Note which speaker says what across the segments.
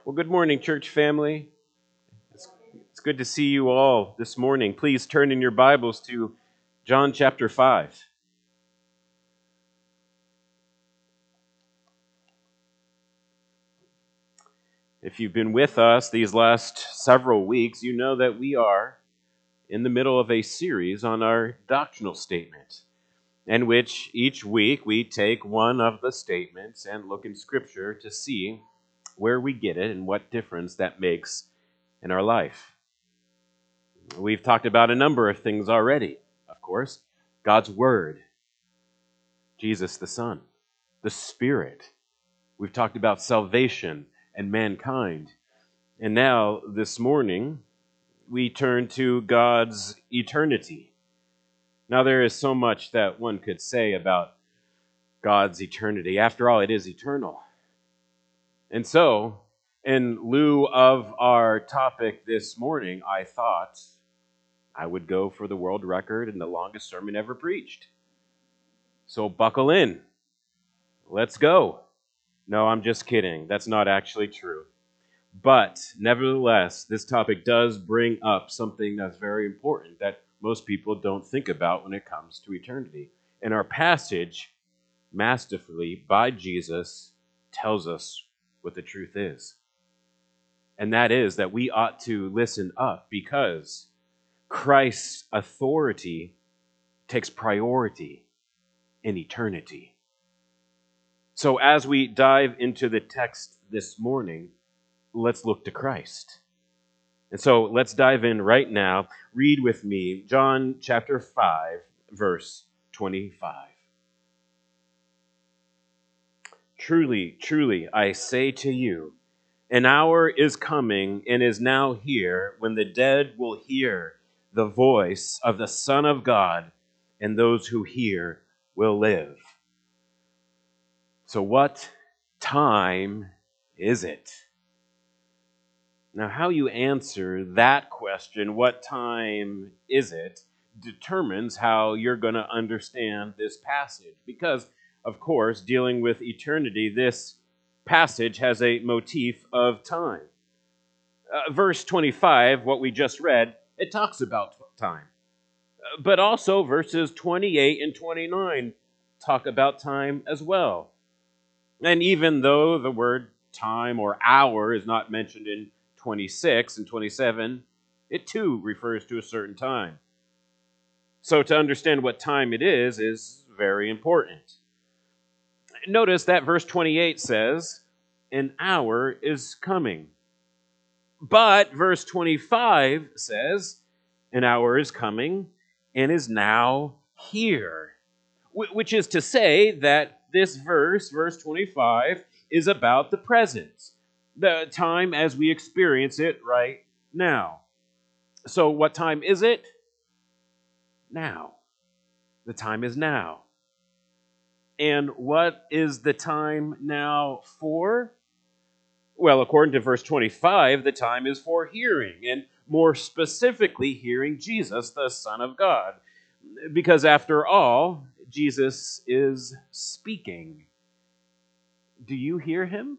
Speaker 1: Well, good morning, church family. It's good to see you all this morning. Please turn in your Bibles to John chapter 5. If you've been with us these last several weeks, you know that we are in the middle of a series on our doctrinal statement, in which each week we take one of the statements and look in Scripture to see where we get it and what difference that makes in our life. We've talked about a number of things already, of course. God's Word, Jesus the Son, the Spirit. We've talked about salvation and mankind. And now, this morning, we turn to God's eternity. Now, there is so much that one could say about God's eternity. After all, it is eternal. And so, in lieu of our topic this morning, I thought I would go for the world record and the longest sermon ever preached. So buckle in. Let's go. No, I'm just kidding. That's not actually true. But nevertheless, this topic does bring up something that's very important that most people don't think about when it comes to eternity. And our passage, masterfully by Jesus, tells us what the truth is. And that is that we ought to listen up because Christ's authority takes priority in eternity. So as we dive into the text this morning, let's look to Christ. And so let's dive in right now. Read with me John chapter 5, verse 25. Truly, truly, I say to you, an hour is coming and is now here when the dead will hear the voice of the Son of God, and those who hear will live. So what time is it? Now, how you answer that question, what time is it, determines how you're going to understand this passage. Because, of course, dealing with eternity, this passage has a motif of time. Verse 25, what we just read, it talks about time. But also verses 28 and 29 talk about time as well. And even though the word time or hour is not mentioned in 26 and 27, it too refers to a certain time. So to understand what time it is very important. Notice that verse 28 says, an hour is coming. But verse 25 says, an hour is coming and is now here. Which is to say that this verse 25, is about the present, the time as we experience it right now. So what time is it? Now. The time is now. And what is the time now for? Well, according to verse 25, the time is for hearing, and more specifically, hearing Jesus, the Son of God. Because after all, Jesus is speaking. Do you hear him?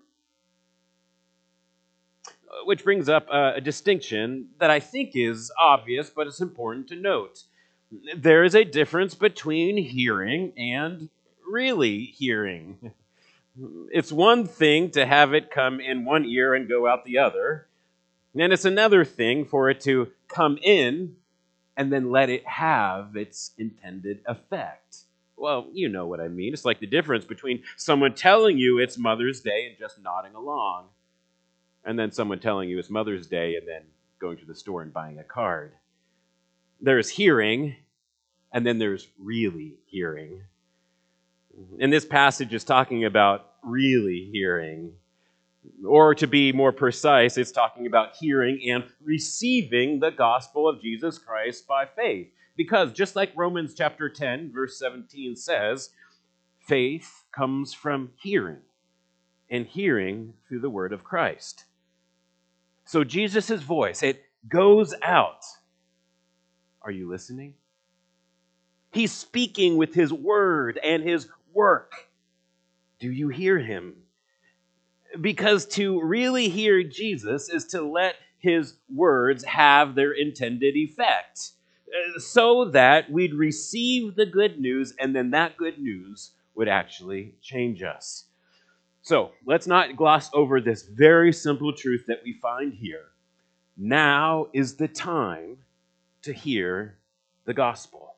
Speaker 1: Which brings up a distinction that I think is obvious, but it's important to note. There is a difference between hearing and really hearing. It's one thing to have it come in one ear and go out the other, and it's another thing for it to come in and then let it have its intended effect. Well, you know what I mean. It's like the difference between someone telling you it's Mother's Day and just nodding along, and then someone telling you it's Mother's Day and then going to the store and buying a card. There's hearing, and then there's really hearing. And this passage is talking about really hearing. Or to be more precise, it's talking about hearing and receiving the gospel of Jesus Christ by faith. Because just like Romans chapter 10, verse 17 says, faith comes from hearing, and hearing through the word of Christ. So Jesus' voice, it goes out. Are you listening? He's speaking with his word and his work. Do you hear him? Because to really hear Jesus is to let his words have their intended effect, so that we'd receive the good news, and then that good news would actually change us. So let's not gloss over this very simple truth that we find here. Now is the time to hear the gospel.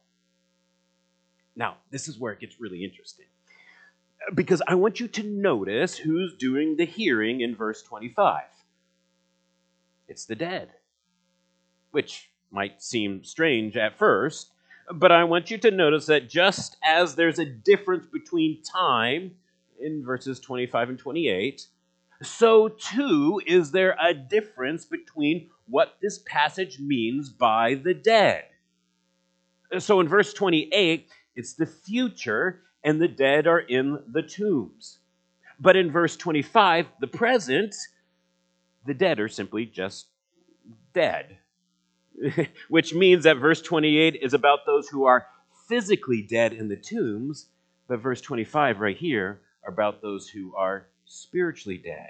Speaker 1: Now, this is where it gets really interesting, because I want you to notice who's doing the hearing in verse 25. It's the dead, which might seem strange at first, but I want you to notice that just as there's a difference between time in verses 25 and 28, so too is there a difference between what this passage means by the dead. So in verse 28, it's the future, and the dead are in the tombs. But in verse 25, the present, the dead are simply just dead. Which means that verse 28 is about those who are physically dead in the tombs, but verse 25 right here are about those who are spiritually dead.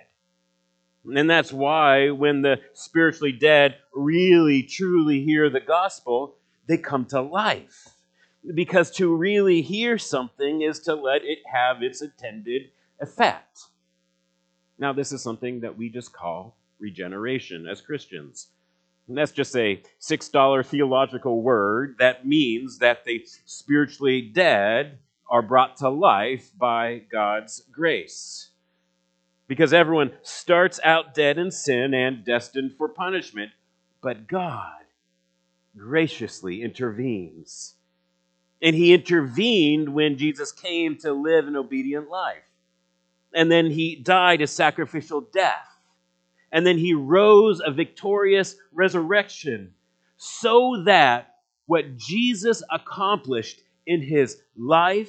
Speaker 1: And that's why when the spiritually dead really, truly hear the gospel, they come to life. Because to really hear something is to let it have its intended effect. Now, this is something that we just call regeneration as Christians. And that's just a $6 theological word that means that the spiritually dead are brought to life by God's grace. Because everyone starts out dead in sin and destined for punishment, but God graciously intervenes. And he intervened when Jesus came to live an obedient life. And then he died a sacrificial death. And then he rose a victorious resurrection, so that what Jesus accomplished in his life,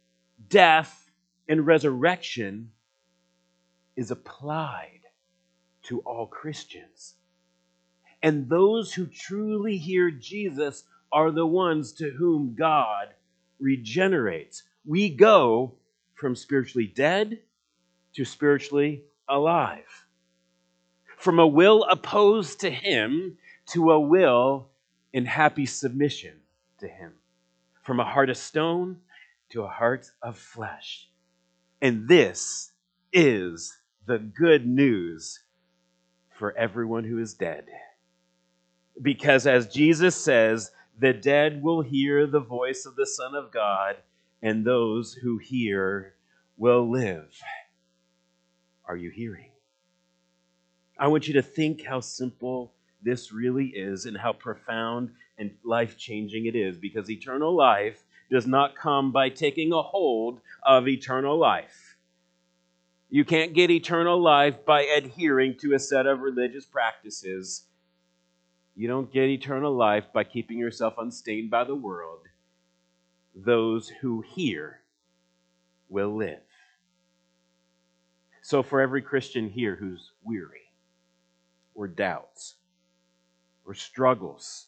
Speaker 1: death, and resurrection is applied to all Christians. And those who truly hear Jesus are the ones to whom God regenerates. We go from spiritually dead to spiritually alive. From a will opposed to him to a will in happy submission to him. From a heart of stone to a heart of flesh. And this is the good news for everyone who is dead. Because as Jesus says, the dead will hear the voice of the Son of God, and those who hear will live. Are you hearing? I want you to think how simple this really is and how profound and life-changing it is, because eternal life does not come by taking a hold of eternal life. You can't get eternal life by adhering to a set of religious practices. You don't get eternal life by keeping yourself unstained by the world. Those who hear will live. So for every Christian here who's weary, or doubts, or struggles,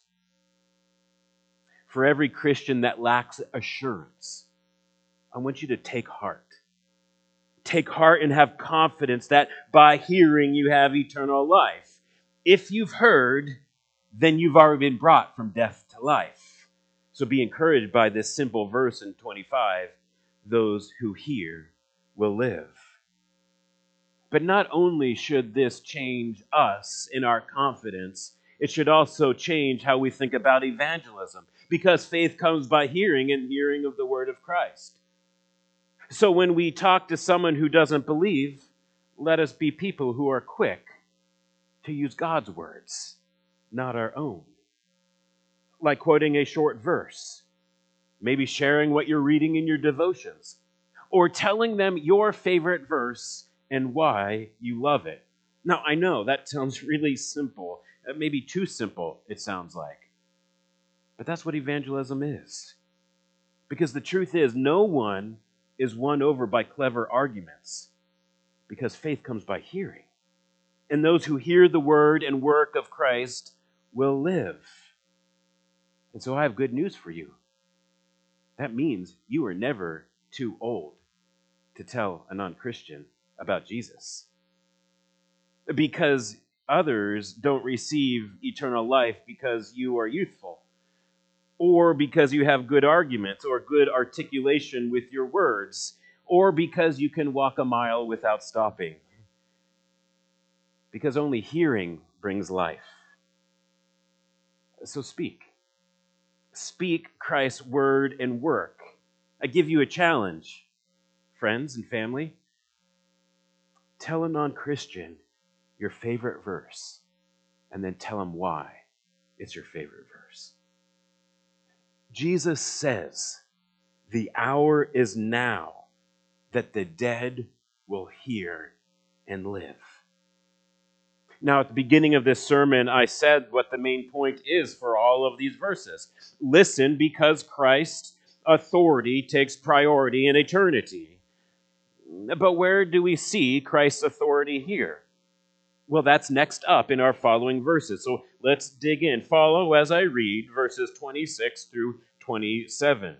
Speaker 1: for every Christian that lacks assurance, I want you to take heart. Take heart and have confidence that by hearing you have eternal life. If you've heard, then you've already been brought from death to life. So be encouraged by this simple verse in 25. Those who hear will live. But not only should this change us in our confidence, it should also change how we think about evangelism. Because faith comes by hearing, and hearing of the word of Christ. So when we talk to someone who doesn't believe, let us be people who are quick to use God's words, not our own. Like quoting a short verse, maybe sharing what you're reading in your devotions, or telling them your favorite verse and why you love it. Now, I know that sounds really simple, maybe too simple, it sounds like. But that's what evangelism is. Because the truth is, no one is won over by clever arguments, because faith comes by hearing. And those who hear the word and work of Christ will live. And so I have good news for you. That means you are never too old to tell a non-Christian about Jesus. because others don't receive eternal life because you are youthful, or because you have good arguments or good articulation with your words, or because you can walk a mile without stopping. Because only hearing brings life. So speak. Speak Christ's word and work. I give you a challenge, friends and family. Tell a non-Christian your favorite verse, and then tell him why it's your favorite verse. Jesus says, "The hour is now that the dead will hear and live." Now, at the beginning of this sermon, I said what the main point is for all of these verses. Listen, because Christ's authority takes priority in eternity. But where do we see Christ's authority here? Well, that's next up in our following verses. So let's dig in. Follow as I read verses 26 through 27.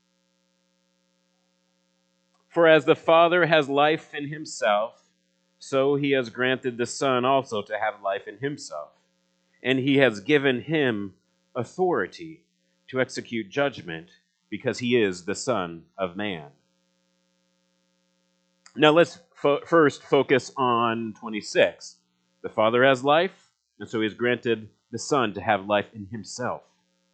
Speaker 1: "For as the Father has life in himself, so he has granted the Son also to have life in himself. And he has given him authority to execute judgment because he is the Son of Man." Now let's first focus on 26. The Father has life, and so he has granted the Son to have life in himself.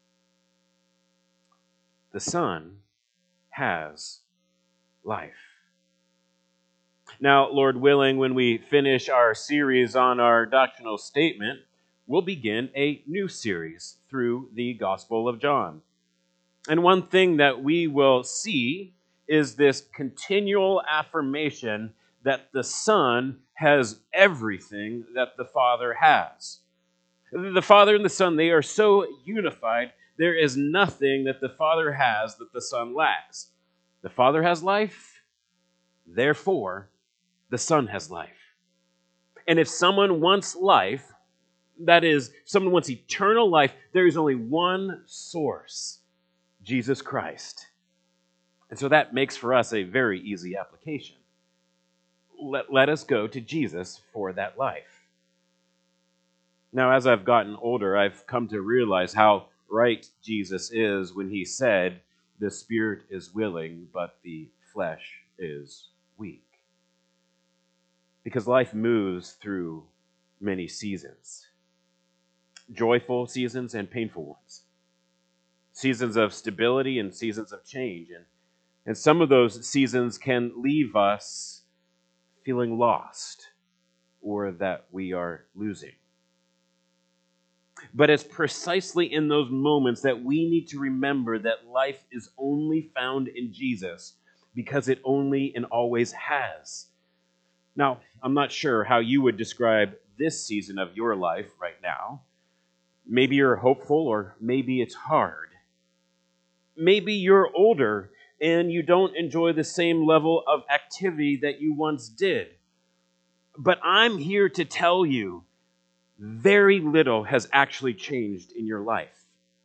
Speaker 1: The Son has life. Now, Lord willing, when we finish our series on our doctrinal statement, we'll begin a new series through the Gospel of John. And one thing that we will see is this continual affirmation that the Son has everything that the Father has. The Father and the Son, they are so unified, there is nothing that the Father has that the Son lacks. The Father has life, therefore, the Son has life. And if someone wants life, that is, someone wants eternal life, there is only one source: Jesus Christ. And so that makes for us a very easy application. Let us go to Jesus for that life. Now, as I've gotten older, I've come to realize how right Jesus is when he said, "The spirit is willing, but the flesh is weak." Because life moves through many seasons. Joyful seasons and painful ones. Seasons of stability and seasons of change. And some of those seasons can leave us feeling lost or that we are losing. But it's precisely in those moments that we need to remember that life is only found in Jesus because it only and always has. Now, I'm not sure how you would describe this season of your life right now. Maybe you're hopeful, or maybe it's hard. Maybe you're older and you don't enjoy the same level of activity that you once did. But I'm here to tell you, very little has actually changed in your life.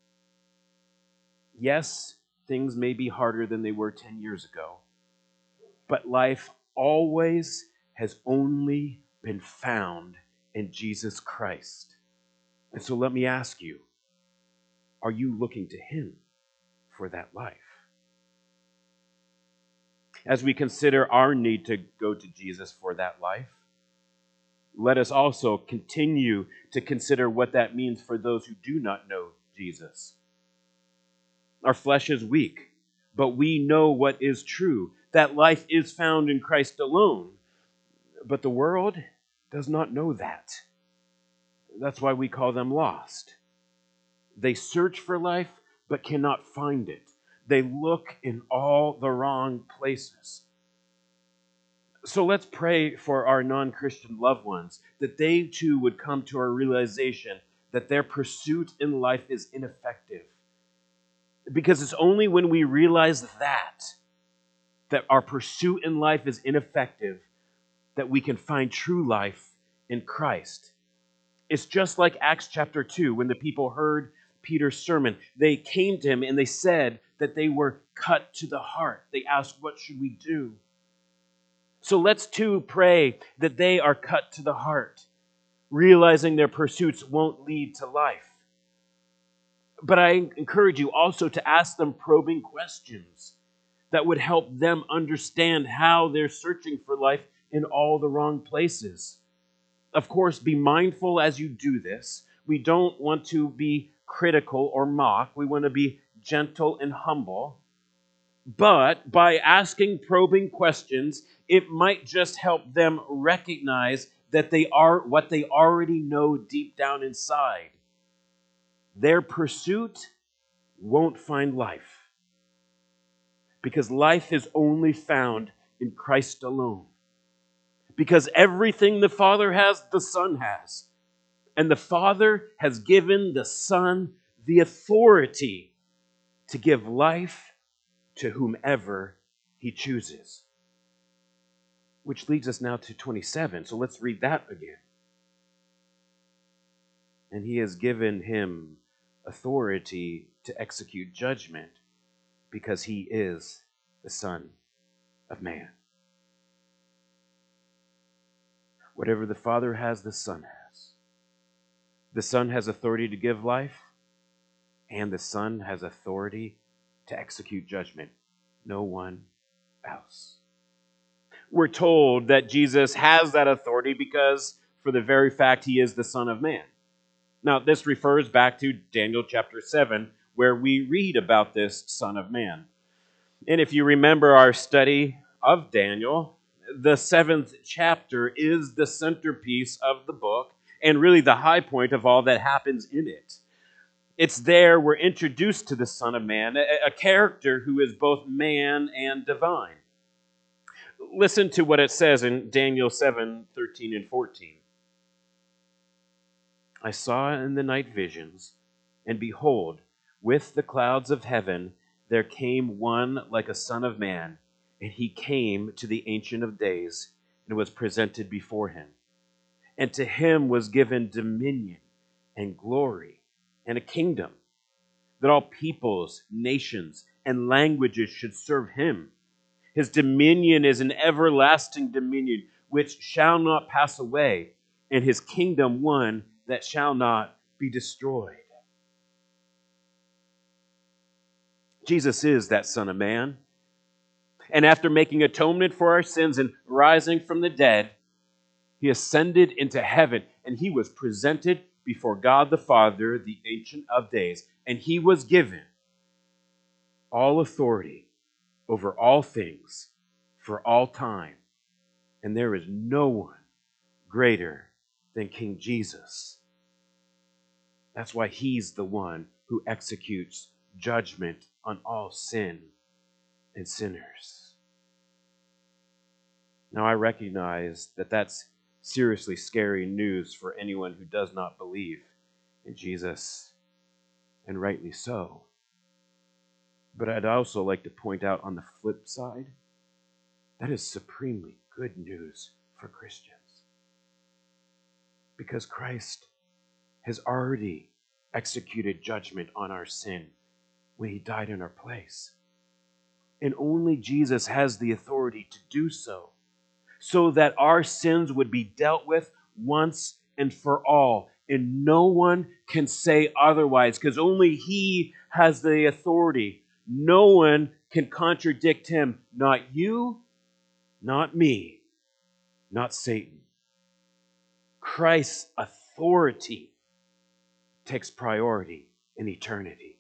Speaker 1: Yes, things may be harder than they were 10 years ago, but life always has only been found in Jesus Christ. And so let me ask you, are you looking to him for that life? As we consider our need to go to Jesus for that life, let us also continue to consider what that means for those who do not know Jesus. Our flesh is weak, but we know what is true, that life is found in Christ alone. But the world does not know that. That's why we call them lost. They search for life, but cannot find it. They look in all the wrong places. So let's pray for our non-Christian loved ones, that they too would come to our realization that their pursuit in life is ineffective. Because it's only when we realize that our pursuit in life is ineffective, that we can find true life in Christ. It's just like Acts chapter 2, when the people heard Peter's sermon. They came to him and they said that they were cut to the heart. They asked, "What should we do?" So let's too pray that they are cut to the heart, realizing their pursuits won't lead to life. But I encourage you also to ask them probing questions that would help them understand how they're searching for life in all the wrong places. Of course, be mindful as you do this. We don't want to be critical or mock. We want to be gentle and humble. But by asking probing questions, it might just help them recognize that they are what they already know deep down inside. Their pursuit won't find life, because life is only found in Christ alone. Because everything the Father has, the Son has. And the Father has given the Son the authority to give life to whomever He chooses. Which leads us now to 27. So let's read that again. And He has given Him authority to execute judgment because He is the Son of Man. Whatever the Father has, the Son has. The Son has authority to give life, and the Son has authority to execute judgment. No one else. We're told that Jesus has that authority because, for the very fact, He is the Son of Man. Now, this refers back to Daniel chapter 7, where we read about this Son of Man. And if you remember our study of Daniel, the 7th chapter is the centerpiece of the book and really the high point of all that happens in it. It's there we're introduced to the Son of Man, a character who is both man and divine. Listen to what it says in Daniel 7:13 and 14. I saw in the night visions, and behold, with the clouds of heaven there came one like a son of man, and he came to the Ancient of Days and was presented before him. And to him was given dominion and glory and a kingdom, that all peoples, nations, and languages should serve him. His dominion is an everlasting dominion which shall not pass away, and his kingdom one that shall not be destroyed. Jesus is that Son of Man. And after making atonement for our sins and rising from the dead, He ascended into heaven, and He was presented before God the Father, the Ancient of Days, and He was given all authority over all things for all time. And there is no one greater than King Jesus. That's why He's the one who executes judgment on all sin and sinners. Now, I recognize that that's seriously scary news for anyone who does not believe in Jesus, and rightly so. But I'd also like to point out on the flip side, that is supremely good news for Christians. Because Christ has already executed judgment on our sin when He died in our place. And only Jesus has the authority to do so that our sins would be dealt with once and for all. And no one can say otherwise, because only He has the authority. No one can contradict Him. Not you, not me, not Satan. Christ's authority takes priority in eternity.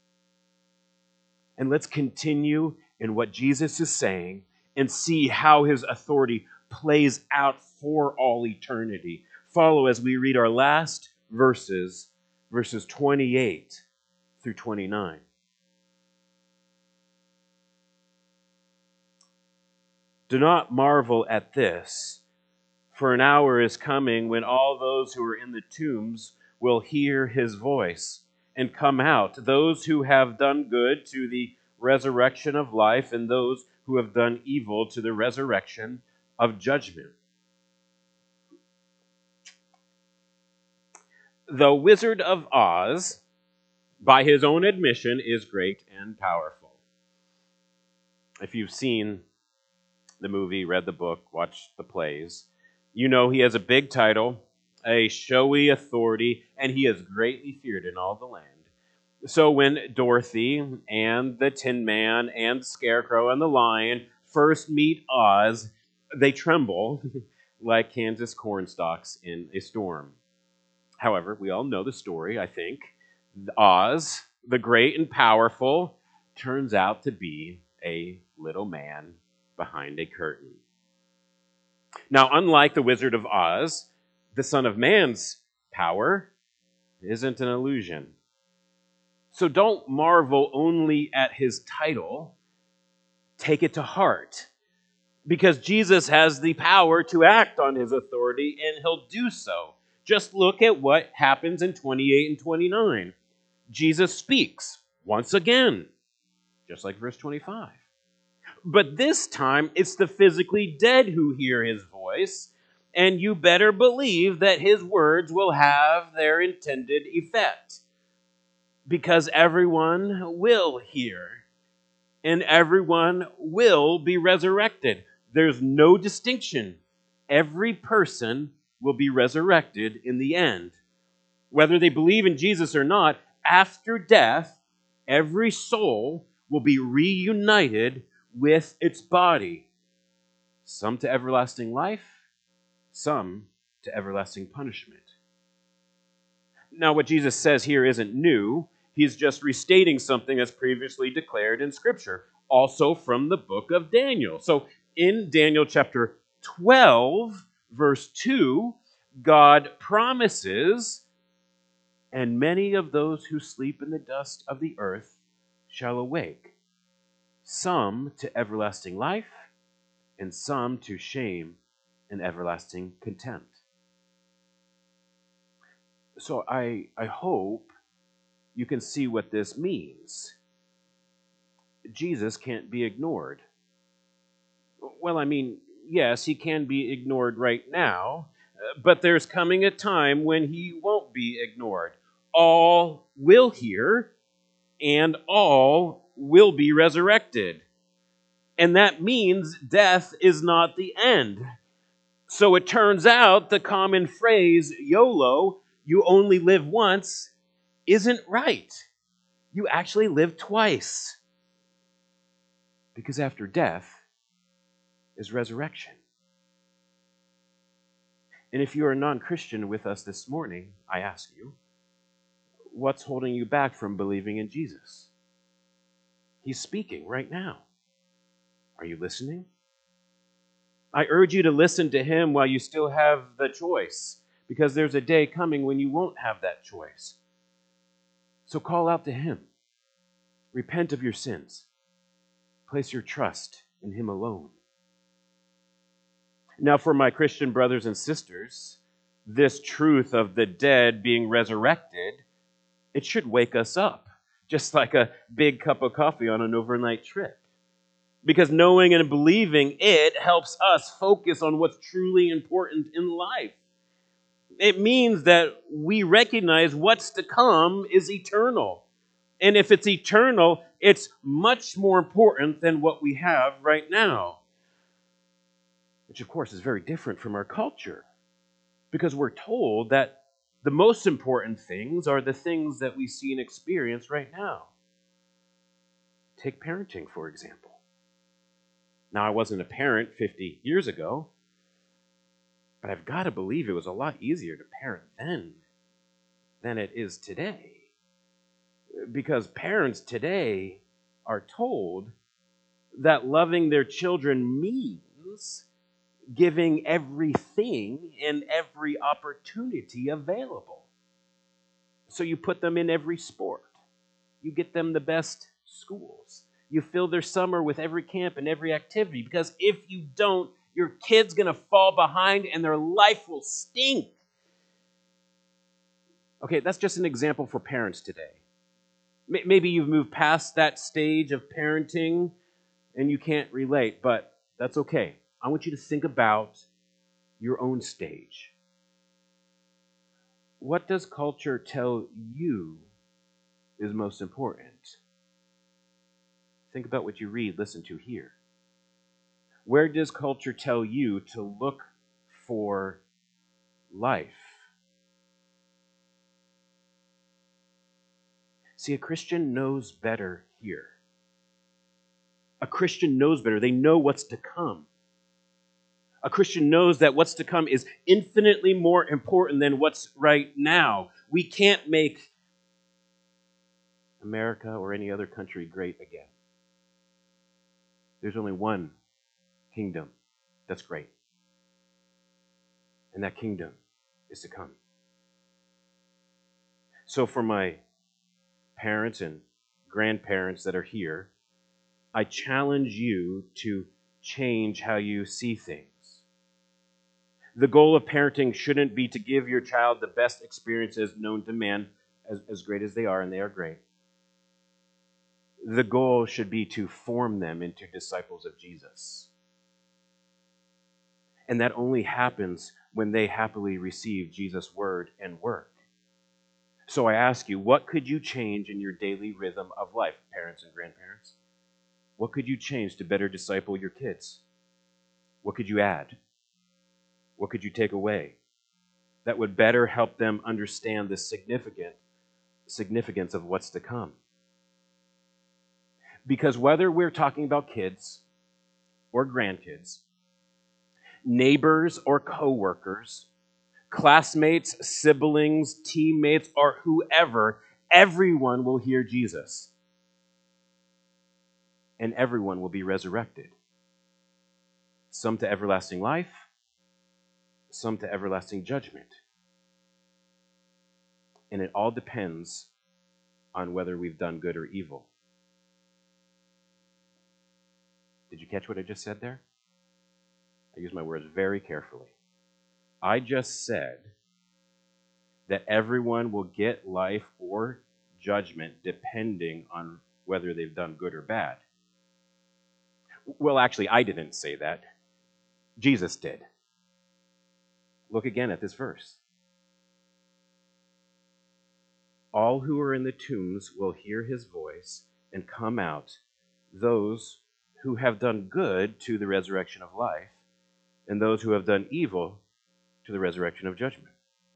Speaker 1: And let's continue in what Jesus is saying and see how His authority plays out for all eternity. Follow as we read our last verses 28 through 29. Do not marvel at this, for an hour is coming when all those who are in the tombs will hear His voice and come out, those who have done good to the resurrection of life, and those who have done evil to the resurrection of judgment. The Wizard of Oz, by his own admission, is great and powerful. If you've seen the movie, read the book, watched the plays, you know he has a big title, a showy authority, and he is greatly feared in all the land. So when Dorothy and the Tin Man and the Scarecrow and the Lion first meet Oz, they tremble like Kansas corn stalks in a storm. However, we all know the story, I think. Oz, the great and powerful, turns out to be a little man behind a curtain. Now, unlike the Wizard of Oz, the Son of Man's power isn't an illusion. So don't marvel only at his title, take it to heart. Because Jesus has the power to act on his authority, and he'll do so. Just look at what happens in 28 and 29. Jesus speaks once again, just like verse 25. But this time, it's the physically dead who hear his voice, and you better believe that his words will have their intended effect. Because everyone will hear, and everyone will be resurrected. There's no distinction. Every person will be resurrected in the end. Whether they believe in Jesus or not, after death, every soul will be reunited with its body. Some to everlasting life, some to everlasting punishment. Now, what Jesus says here isn't new. He's just restating something that's previously declared in Scripture, also from the book of Daniel. So in Daniel chapter 12, verse 2, God promises, "And many of those who sleep in the dust of the earth shall awake, some to everlasting life, and some to shame and everlasting contempt." So I hope you can see what this means. Jesus can't be ignored. Well, I mean, yes, he can be ignored right now, but there's coming a time when he won't be ignored. All will hear, and all will be resurrected. And that means death is not the end. So it turns out the common phrase, YOLO, you only live once, isn't right. You actually live twice. Because after death is resurrection. And if you are a non-Christian with us this morning, I ask you, what's holding you back from believing in Jesus? He's speaking right now. Are you listening? I urge you to listen to him while you still have the choice, because there's a day coming when you won't have that choice. So call out to him. Repent of your sins. Place your trust in him alone. Now, for my Christian brothers and sisters, this truth of the dead being resurrected, it should wake us up, just like a big cup of coffee on an overnight trip. Because knowing and believing it helps us focus on what's truly important in life. It means that we recognize what's to come is eternal. And if it's eternal, it's much more important than what we have right now. Which, of course, is very different from our culture. Because we're told that the most important things are the things that we see and experience right now. Take parenting, for example. Now, I wasn't a parent 50 years ago, but I've got to believe it was a lot easier to parent then than it is today. Because parents today are told that loving their children means giving everything and every opportunity available. So you put them in every sport. You get them the best schools. You fill their summer with every camp and every activity, because if you don't, your kid's going to fall behind and their life will stink. Okay, that's just an example for parents today. Maybe you've moved past that stage of parenting and you can't relate, but that's okay. I want you to think about your own stage. What does culture tell you is most important? Think about what you read, listen to, hear. Where does culture tell you to look for life? See, a Christian knows better here. A Christian knows better. They know what's to come. A Christian knows that what's to come is infinitely more important than what's right now. We can't make America or any other country great again. There's only one kingdom that's great. And that kingdom is to come. So for my parents and grandparents that are here, I challenge you to change how you see things. The goal of parenting shouldn't be to give your child the best experiences known to man, as great as they are, and they are great. The goal should be to form them into disciples of Jesus. And that only happens when they happily receive Jesus' word and work. So I ask you, what could you change in your daily rhythm of life, parents and grandparents? What could you change to better disciple your kids? What could you add? What could you take away that would better help them understand the significance of what's to come? Because whether we're talking about kids or grandkids, neighbors or coworkers, classmates, siblings, teammates, or whoever, everyone will hear Jesus. And everyone will be resurrected. Some to everlasting life, some to everlasting judgment. And it all depends on whether we've done good or evil. Did you catch what I just said there? I use my words very carefully. I just said that everyone will get life or judgment depending on whether they've done good or bad. Well, actually, I didn't say that. Jesus did. Look again at this verse. All who are in the tombs will hear his voice and come out, those who have done good to the resurrection of life, and those who have done evil to the resurrection of judgment.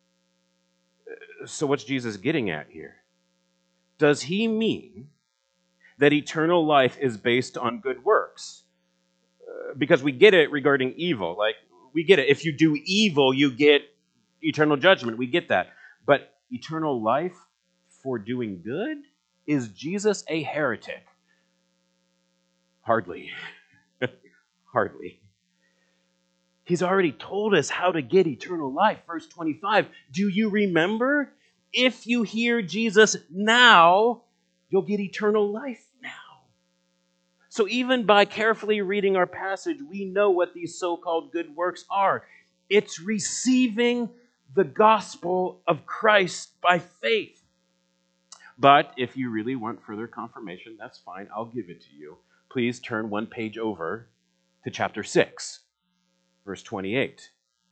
Speaker 1: So what's Jesus getting at here? Does he mean that eternal life is based on good works? Because we get it regarding evil. Like, we get it. If you do evil, you get eternal judgment. We get that. But eternal life for doing good? Is Jesus a heretic? Hardly. Hardly. He's already told us how to get eternal life. Verse 25. Do you remember? If you hear Jesus now, you'll get eternal life now. So even by carefully reading our passage, we know what these so-called good works are. It's receiving the gospel of Christ by faith. But if you really want further confirmation, that's fine. I'll give it to you. Please turn one page over to chapter 6, verse 28.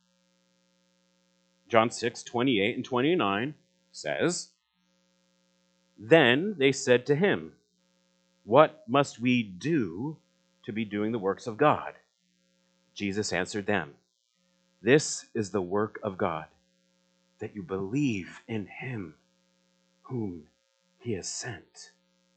Speaker 1: John 6, 28 and 29 says, Then they said to him, What must we do to be doing the works of God? Jesus answered them, This is the work of God, that you believe in him whom he has sent.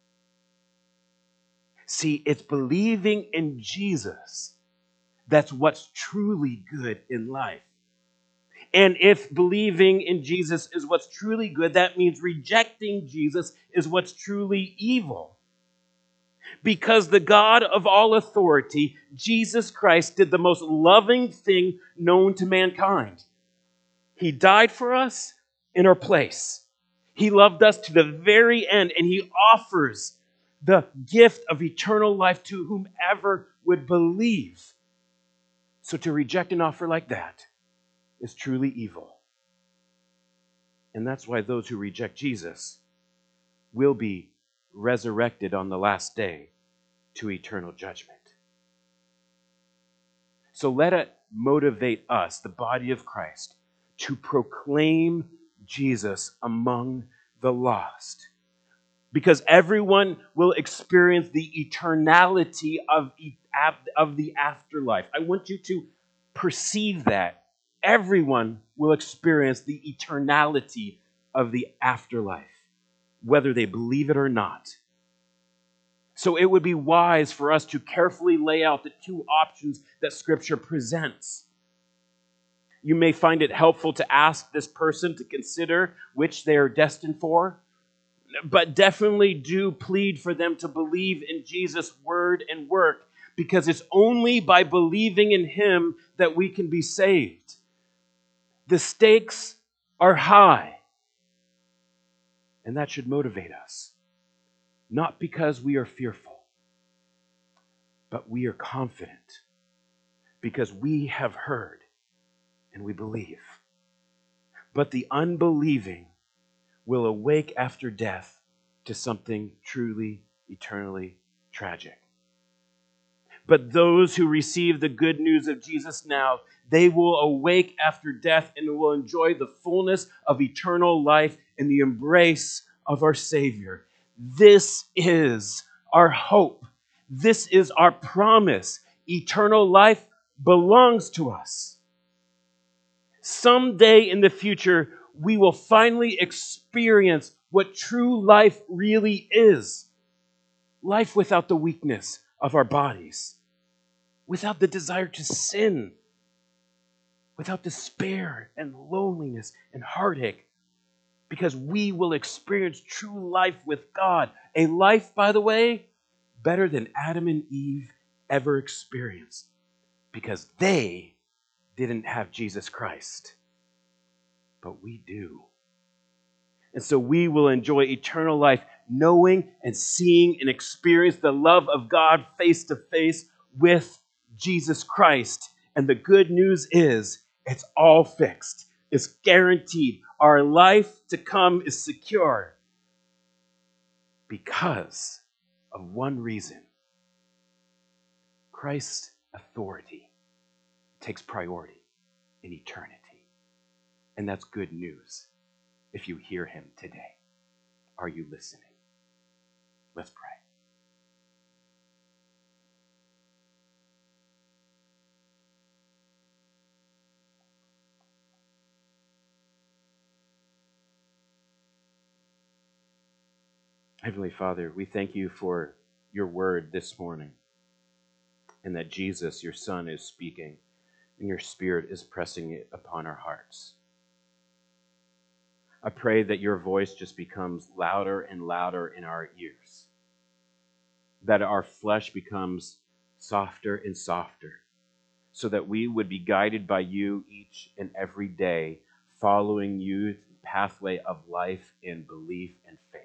Speaker 1: See, it's believing in Jesus that's what's truly good in life. And if believing in Jesus is what's truly good, that means rejecting Jesus is what's truly evil. Because the God of all authority, Jesus Christ, did the most loving thing known to mankind. He died for us in our place. He loved us to the very end, and he offers the gift of eternal life to whomever would believe. So to reject an offer like that is truly evil. And that's why those who reject Jesus will be resurrected on the last day to eternal judgment. So let it motivate us, the body of Christ, to proclaim Jesus among the lost. Because everyone will experience the eternality of the afterlife. I want you to perceive that. Everyone will experience the eternality of the afterlife. whether they believe it or not. So it would be wise for us to carefully lay out the two options that Scripture presents. You may find it helpful to ask this person to consider which they are destined for, but definitely do plead for them to believe in Jesus' word and work, because it's only by believing in Him that we can be saved. The stakes are high, and that should motivate us. Not because we are fearful, but we are confident because we have heard and we believe. But the unbelieving will awake after death to something truly, eternally tragic. But those who receive the good news of Jesus now, they will awake after death and will enjoy the fullness of eternal life in the embrace of our Savior. This is our hope. This is our promise. Eternal life belongs to us. Someday in the future, we will finally experience what true life really is. Life without the weakness of our bodies, without the desire to sin, without despair and loneliness and heartache, because we will experience true life with God. A life, by the way, better than Adam and Eve ever experienced, because they didn't have Jesus Christ, but we do. And so we will enjoy eternal life, knowing and seeing and experience the love of God face to face with Jesus Christ. And the good news is, it's all fixed. It's guaranteed. Our life to come is secure because of one reason. Christ's authority takes priority in eternity. And that's good news if you hear Him today. Are you listening? Let's pray. Heavenly Father, we thank you for your word this morning, and that Jesus, your Son, is speaking, and your Spirit is pressing it upon our hearts. I pray that your voice just becomes louder and louder in our ears, that our flesh becomes softer and softer, so that we would be guided by you each and every day, following you the pathway of life in belief and faith.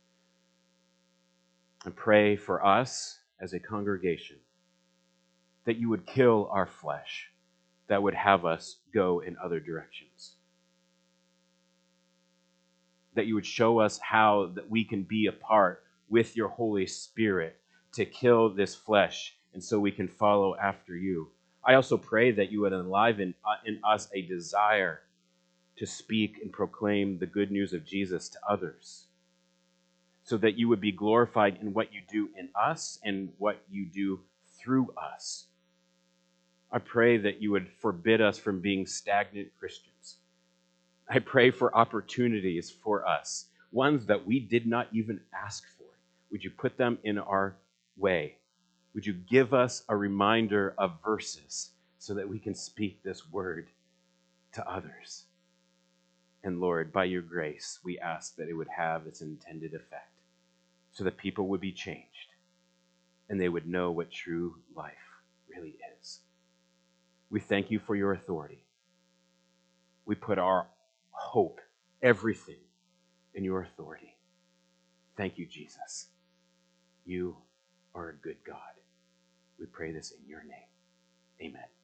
Speaker 1: And pray for us as a congregation that you would kill our flesh that would have us go in other directions. That you would show us how that we can be a part with your Holy Spirit to kill this flesh, and so we can follow after you. I also pray that you would enliven in us a desire to speak and proclaim the good news of Jesus to others, so that you would be glorified in what you do in us and what you do through us. I pray that you would forbid us from being stagnant Christians. I pray for opportunities for us, ones that we did not even ask for. Would you put them in our way? Would you give us a reminder of verses so that we can speak this word to others? And Lord, by your grace, we ask that it would have its intended effect, so that people would be changed and they would know what true life really is. We thank you for your authority. We put our hope, everything, in your authority. Thank you, Jesus. You are a good God. We pray this in your name. Amen.